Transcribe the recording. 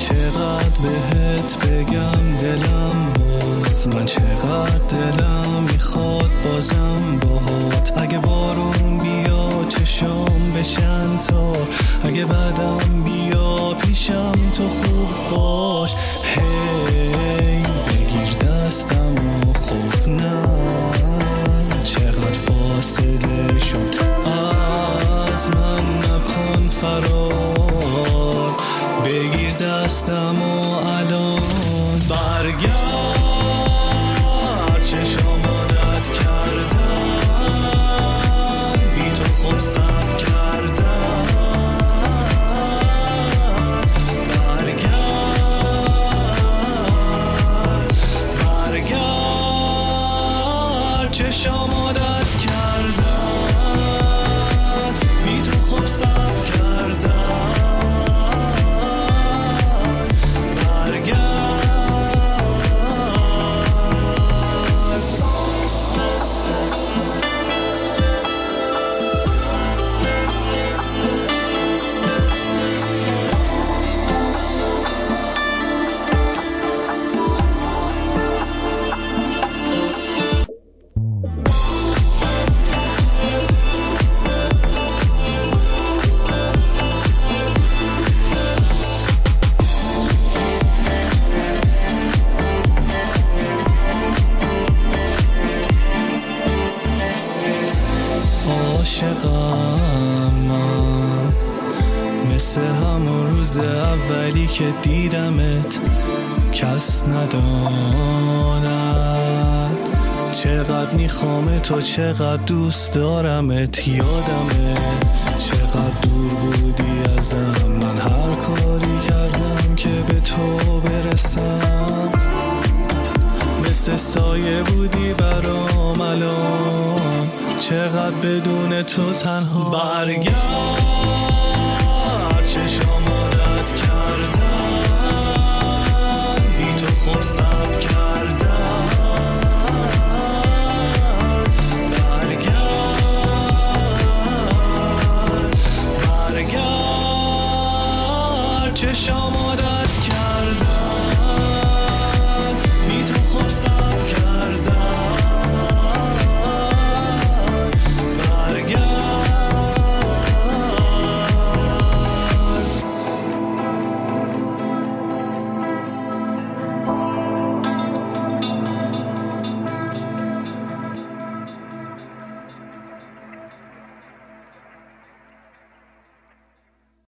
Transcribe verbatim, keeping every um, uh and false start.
چقدر بهت بگم دلم باز، من چقدر دلم میخواد بازم باهات. اگه بارون بیا چشام بشن تا، اگه بعدم بیا پیشم تو خوب باش. هی بگیر دستم و خوب نه چقدر فاصله شد از من، نکن فرار. بگیر دستم و الان برگرد، چشام عادت کردن بی تو خوب صبر کردن. برگرد برگرد چشام عادت کردن بی تو خوب صبر کردن. عاشقم من مثل همون روز اولی که دیدمت، کس نداند چقدر میخوام تو، چقدر دوست دارمت. یادمه چقدر دور بودی ازم، من هر کاری کردم که به تو برسم. مثل سایه بودی برام الان، چقدر بدون تو تنها. برگرد چشام عادت کردن بی تو خوب صبر کردن. برگرد برگرد چشام